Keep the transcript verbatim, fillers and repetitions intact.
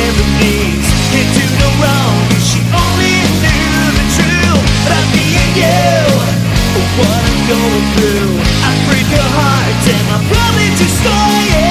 enemies. Can't do no wrong if she only knew the truth. But I'm being you for what I'm going through. I break your heart and I probably destroy it.